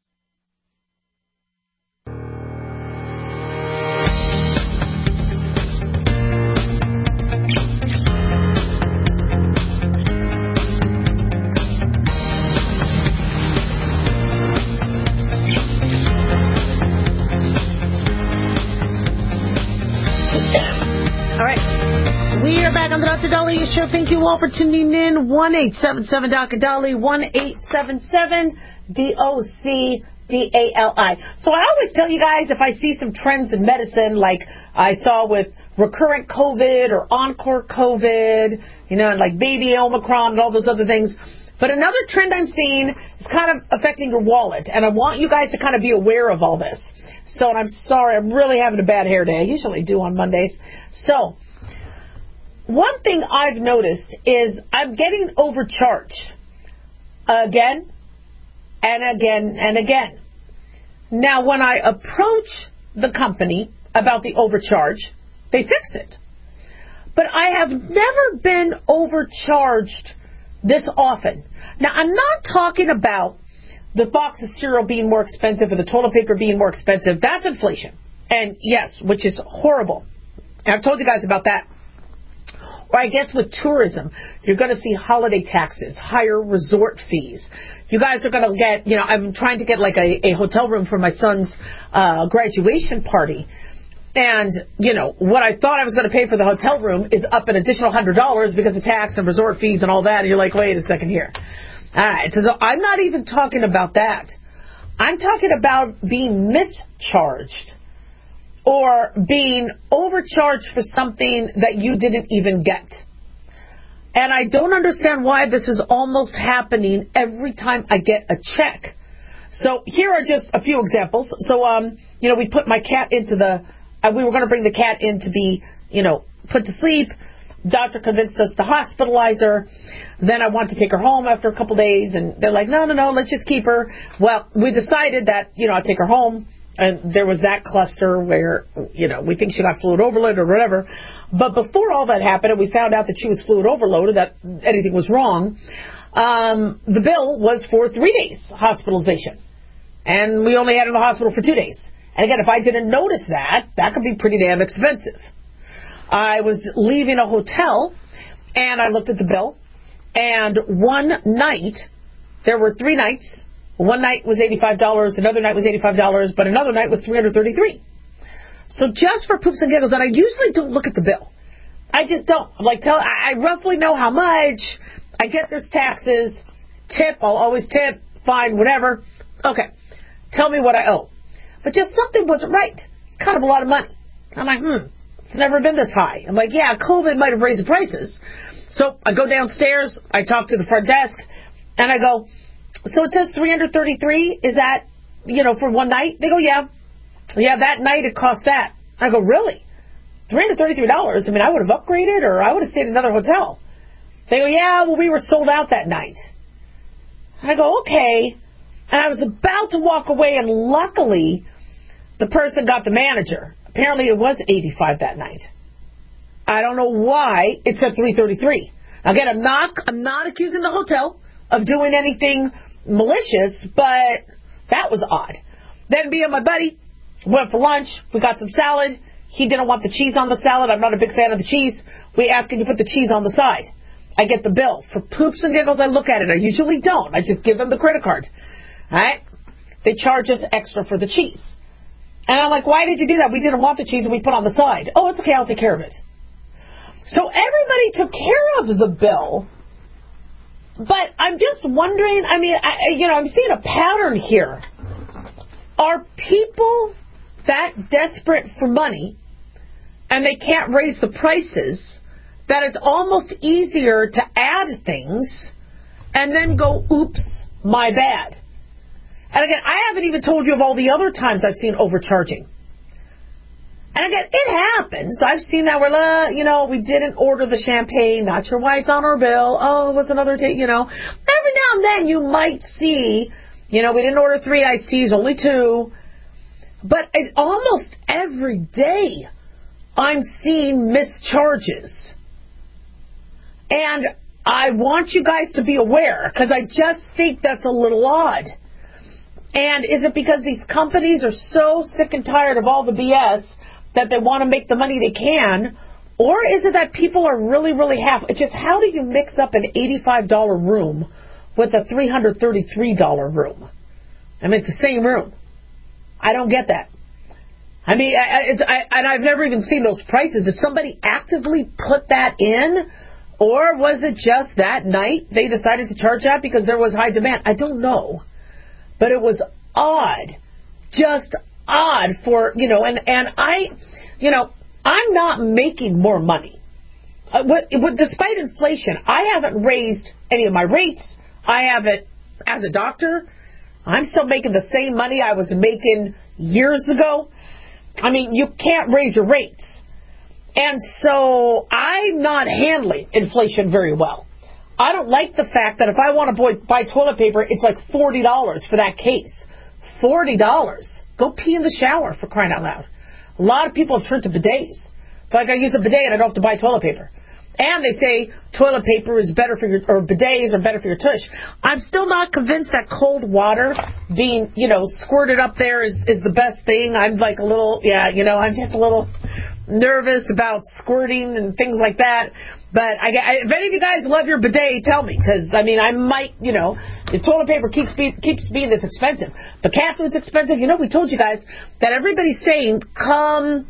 Doctor Dahlia Show. Thank you all for tuning in. one eight seven seven Doctor Dahlia, one eight seven seven D O C D A L I. So I always tell you guys if I see some trends in medicine, like I saw with recurrent COVID or encore COVID, you know, and like baby Omicron and all those other things. But another trend I'm seeing is kind of affecting your wallet, and I want you guys to kind of be aware of all this. So, and I'm sorry, I'm really having a bad hair day. I usually do on Mondays. So, one thing I've noticed is I'm getting overcharged again and again and again. Now, when I approach the company about the overcharge, they fix it. But I have never been overcharged this often. Now, I'm not talking about the box of cereal being more expensive or the toilet paper being more expensive. That's inflation. And yes, which is horrible. And I've told you guys about that. Or I guess with tourism, you're going to see holiday taxes, higher resort fees. You guys are going to get, you know, I'm trying to get like a, a hotel room for my son's uh, graduation party. And, you know, what I thought I was going to pay for the hotel room is up an additional one hundred dollars because of tax and resort fees and all that. And you're like, wait a second here. All right, so I'm not even talking about that. I'm talking about being mischarged or being overcharged for something that you didn't even get. And I don't understand why this is almost happening every time I get a check. So here are just a few examples. So, um, you know, we put my cat into the, uh, we were going to bring the cat in to be, you know, put to sleep. Doctor convinced us to hospitalize her. Then I wanted to take her home after a couple days, and they're like, no, no, no, let's just keep her. Well, we decided that, you know, I'd take her home, and there was that cluster where, you know, we think she got fluid overload or whatever. But before all that happened, and we found out that she was fluid overloaded, that anything was wrong, um, the bill was for three days hospitalization. And we only had her in the hospital for two days. And again, if I didn't notice that, that could be pretty damn expensive. I was leaving a hotel, and I looked at the bill, and one night, there were three nights. One night was eighty-five dollars, another night was eighty-five dollars, but another night was three hundred thirty-three dollars. So just for poops and giggles, and I usually don't look at the bill. I just don't. I'm like, tell, I roughly know how much. I get there's taxes. Tip, I'll always tip. Fine, whatever. Okay. Tell me what I owe. But just something wasn't right. It's kind of a lot of money. I'm like, hmm. It's never been this high. I'm like, yeah, COVID might have raised the prices. So I go downstairs, I talk to the front desk, and I go, so it says three hundred thirty-three dollars, is that, you know, for one night? They go, yeah. Yeah, that night it cost that. I go, really? three hundred thirty-three dollars? I mean, I would have upgraded, or I would have stayed in another hotel. They go, yeah, well, we were sold out that night. And I go, okay. And I was about to walk away, and luckily, the person got the manager. Apparently it was eighty-five that night. I don't know why it said three thirty-three. Again, I'm not I'm not accusing the hotel of doing anything malicious, but that was odd. Then me and my buddy went for lunch. We got some salad. He didn't want the cheese on the salad. I'm not a big fan of the cheese. We asked him to put the cheese on the side. I get the bill. For poops and giggles, I look at it. I usually don't. I just give them the credit card. All right? They charge us extra for the cheese. And I'm like, why did you do that? We didn't want the cheese and we put on the side. Oh, it's okay, I'll take care of it. So everybody took care of the bill. But I'm just wondering, I mean, I, you know, I'm seeing a pattern here. Are people that desperate for money and they can't raise the prices that it's almost easier to add things and then go, oops, my bad? And again, I haven't even told you of all the other times I've seen overcharging. And again, it happens. I've seen that where, uh, you know, we didn't order the champagne, not sure why it's on our bill. Oh, it was another day, you know. Every now and then you might see, you know, we didn't order three iced teas, only two. But it, almost every day I'm seeing mischarges. And I want you guys to be aware, because I just think that's a little odd. And is it because these companies are so sick and tired of all the B S that they want to make the money they can? Or is it that people are really, really half... It's just, how do you mix up an eighty-five dollars room with a three hundred thirty-three dollars room? I mean, it's the same room. I don't get that. I mean, I, it's, I, and I've never even seen those prices. Did somebody actively put that in? Or was it just that night they decided to charge that because there was high demand? I don't know. But it was odd, just odd for, you know, and, and I, you know, I'm not making more money. Uh, what, what, despite inflation, I haven't raised any of my rates. I haven't, as a doctor, I'm still making the same money I was making years ago. I mean, you can't raise your rates. And so I'm not handling inflation very well. I don't like the fact that if I want to buy toilet paper, it's like forty dollars for that case. forty dollars. Go pee in the shower, for crying out loud. A lot of people have turned to bidets. Like, I use a bidet and I don't have to buy toilet paper. And they say toilet paper is better for your, or bidets are better for your tush. I'm still not convinced that cold water being, you know, squirted up there is, is the best thing. I'm like a little, yeah, you know, I'm just a little, nervous about squirting and things like that. But I, I, if any of you guys love your bidet, tell me, because I mean, I might, you know, if toilet paper keeps be, keeps being this expensive, but cat food's expensive. You know, we told you guys that everybody's saying come,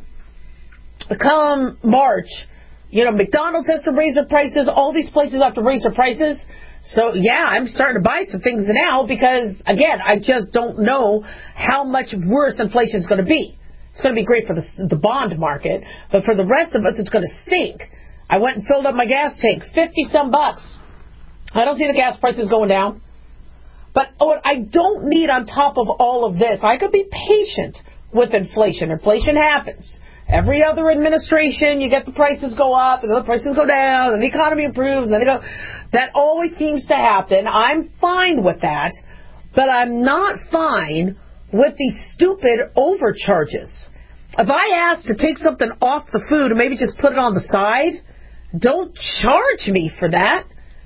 come March, you know, McDonald's has to raise their prices. All these places have to raise their prices. So yeah, I'm starting to buy some things now because again, I just don't know how much worse inflation is going to be. It's going to be great for the, the bond market, but for the rest of us, it's going to stink. I went and filled up my gas tank, fifty some bucks. I don't see the gas prices going down. But what I don't need on top of all of this, I could be patient with inflation. Inflation happens. Every other administration, you get the prices go up, and the prices go down, and the economy improves, and then they go. That always seems to happen. I'm fine with that, but I'm not fine with these stupid overcharges. If I ask to take something off the food and maybe just put it on the side, don't charge me for that.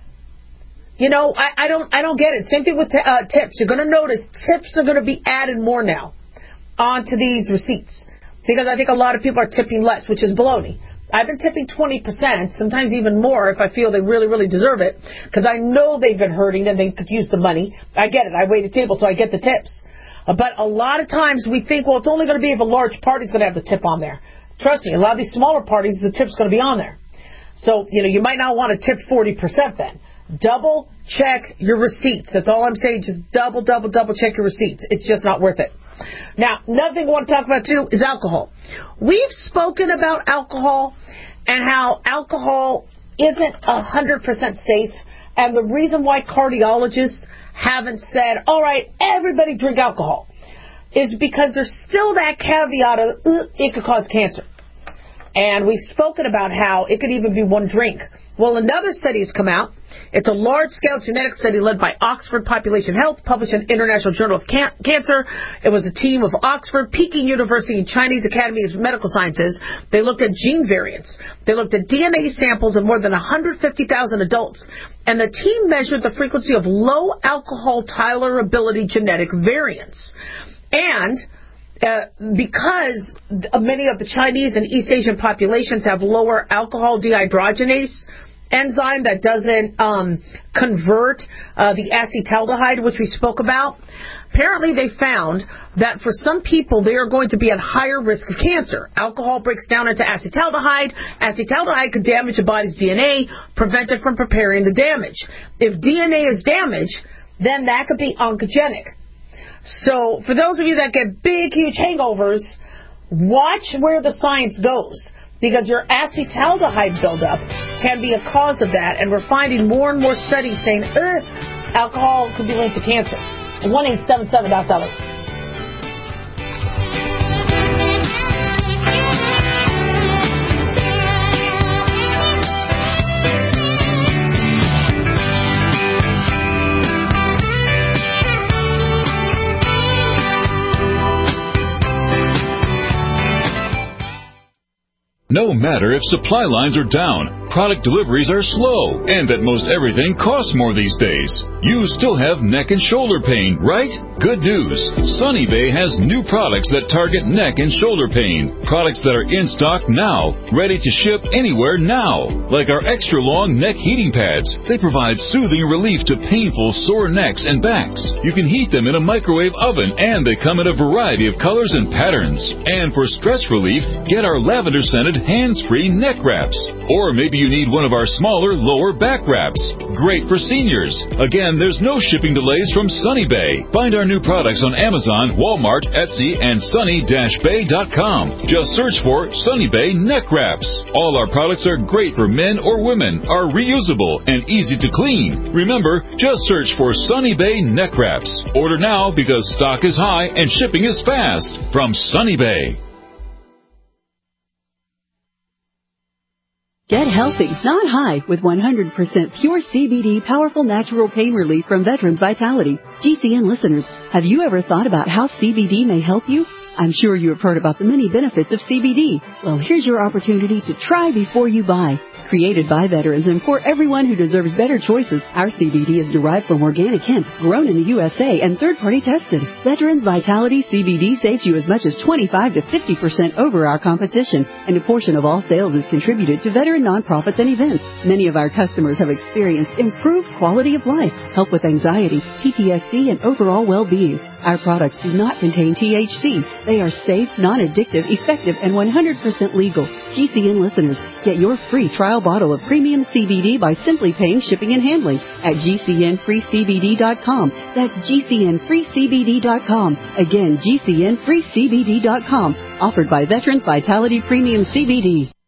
You know, I, I don't I don't get it. Same thing with t- uh, tips. You're going to notice tips are going to be added more now onto these receipts because I think a lot of people are tipping less, which is baloney. I've been tipping twenty percent, sometimes even more if I feel they really, really deserve it because I know they've been hurting and they could use the money. I get it. I wait a table, so I get the tips. Uh, but a lot of times we think, well, it's only going to be if a large party's going to have the tip on there. Trust me, a lot of these smaller parties, the tip's going to be on there. So, you know, you might not want to tip forty percent then. Double check your receipts. That's all I'm saying. Just double, double, double check your receipts. It's just not worth it. Now, another thing I want to talk about, too, is alcohol. We've spoken about alcohol and how alcohol isn't one hundred percent safe. And the reason why cardiologists haven't said, all right, everybody drink alcohol, is because there's still that caveat of uh, it could cause cancer. And we've spoken about how it could even be one drink. Well, another study has come out. It's a large-scale genetic study led by Oxford Population Health, published in International Journal of Can- Cancer. It was a team of Oxford, Peking University, and Chinese Academy of Medical Sciences. They looked at gene variants. They looked at D N A samples of more than one hundred fifty thousand adults. And the team measured the frequency of low alcohol tolerability genetic variants. And Uh, because many of the Chinese and East Asian populations have lower alcohol dehydrogenase enzyme that doesn't um, convert uh, the acetaldehyde, which we spoke about, apparently they found that for some people they are going to be at higher risk of cancer. Alcohol breaks down into acetaldehyde. Acetaldehyde could damage the body's D N A, prevent it from preparing the damage. If D N A is damaged, then that could be oncogenic. So, for those of you that get big, huge hangovers, watch where the science goes, because your acetaldehyde buildup can be a cause of that, and we're finding more and more studies saying, Ugh, alcohol could be linked to cancer. one eight seven seven dot dollar. No matter if supply lines are down, product deliveries are slow, and that most everything costs more these days, you still have neck and shoulder pain, right? Good news. Sunny Bay has new products that target neck and shoulder pain. Products that are in stock now, ready to ship anywhere now. Like our extra long neck heating pads. They provide soothing relief to painful sore necks and backs. You can heat them in a microwave oven, and they come in a variety of colors and patterns. And for stress relief, get our lavender scented hands-free neck wraps. Or maybe you need one of our smaller lower back wraps. Great for seniors. Again, there's no shipping delays from Sunny Bay. Find our new products on Amazon, Walmart, Etsy, and sunny dash bay dot com. Just search for Sunny Bay neck wraps. All our products are great for men or women, are reusable, and easy to clean. Remember, just search for Sunny Bay neck wraps. Order now because stock is high and shipping is fast. From Sunny Bay. Get healthy, not high, with one hundred percent pure C B D powerful natural pain relief from Veterans Vitality. G C N listeners, have you ever thought about how C B D may help you? I'm sure you have heard about the many benefits of C B D. Well, here's your opportunity to try before you buy. Created by veterans and for everyone who deserves better choices, our C B D is derived from organic hemp, grown in the U S A and third-party tested. Veterans Vitality C B D saves you as much as twenty-five to fifty percent over our competition, and a portion of all sales is contributed to veteran nonprofits and events. Many of our customers have experienced improved quality of life, help with anxiety, P T S D, and overall well-being. Our products do not contain T H C. They are safe, non-addictive, effective, and one hundred percent legal. G C N listeners, get your free trial bottle of premium C B D by simply paying shipping and handling at G C N free C B D dot com. That's G C N free C B D dot com. Again, G C N free C B D dot com. Offered by Veterans Vitality Premium C B D.